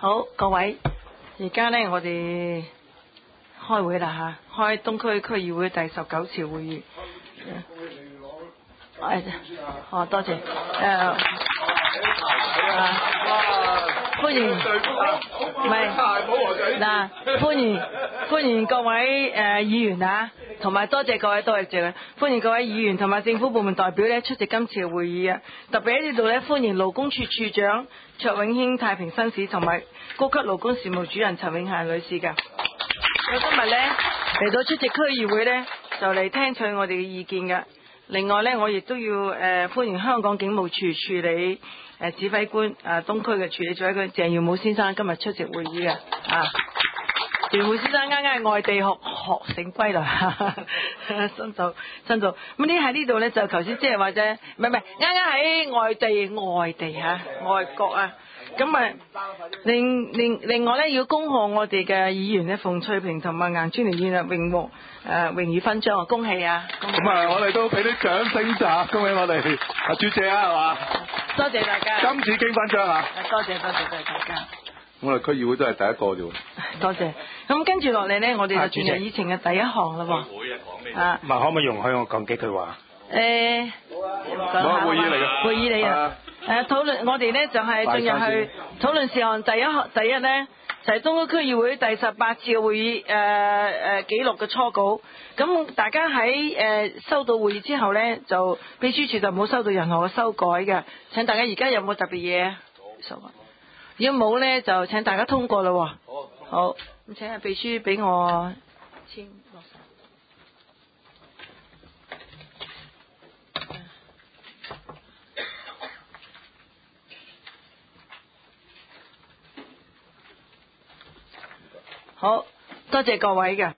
好，各位，而家呢，我哋開會啦吓，開東區區議會第19次會議。多謝。歡迎，唔係嗱，歡迎各位議員啊，同埋多謝各位，歡迎各位議員同埋政府部門代表咧出席今次嘅會議啊！特別喺呢度咧，歡迎勞工處處長卓永興、太平紳士同埋高級勞工事務主任陳永嫻女士㗎。我今日咧嚟到出席區議會咧，就嚟聽取我哋嘅意見㗎。另外咧，我亦都要歡迎香港警務處處理指揮官東區嘅處理組嘅鄭耀武先生今日出席會議嘅啊。鄭耀武先生啱啱喺外地學成歸來，新做咁呢喺呢度咧就頭先即係話啫，唔係啱啱喺外地外國啊。咁啊，另外咧要恭賀我哋嘅議員咧，馮翠萍同埋顏尊廉議員榮獲榮譽勳章啊！恭喜啊！ 咁啊，我哋都俾啲掌聲咋，恭喜我哋朱姐啊，係嘛？ 多謝大家。 金紫荊勳章啊！ 多謝大家。 我哋區議會都係第一個啫喎。 多謝。咁跟住落嚟咧，我哋就進入議程嘅第一項啦喎。 會啊，講咩？ 唔係可唔可以容許我講幾句話？ 會議嚟嘅。 會議嚟啊！討論我哋咧就係進入去討論事項第一咧就係東區區議會第18次嘅會議記錄嘅初稿。咁大家喺收到會議之後咧，就秘書處就冇收到任何嘅修改嘅。請大家而家有冇特別嘢？如果冇咧，就請大家通過咯。好，咁請秘書俾我簽落手。好多謝各位嘅。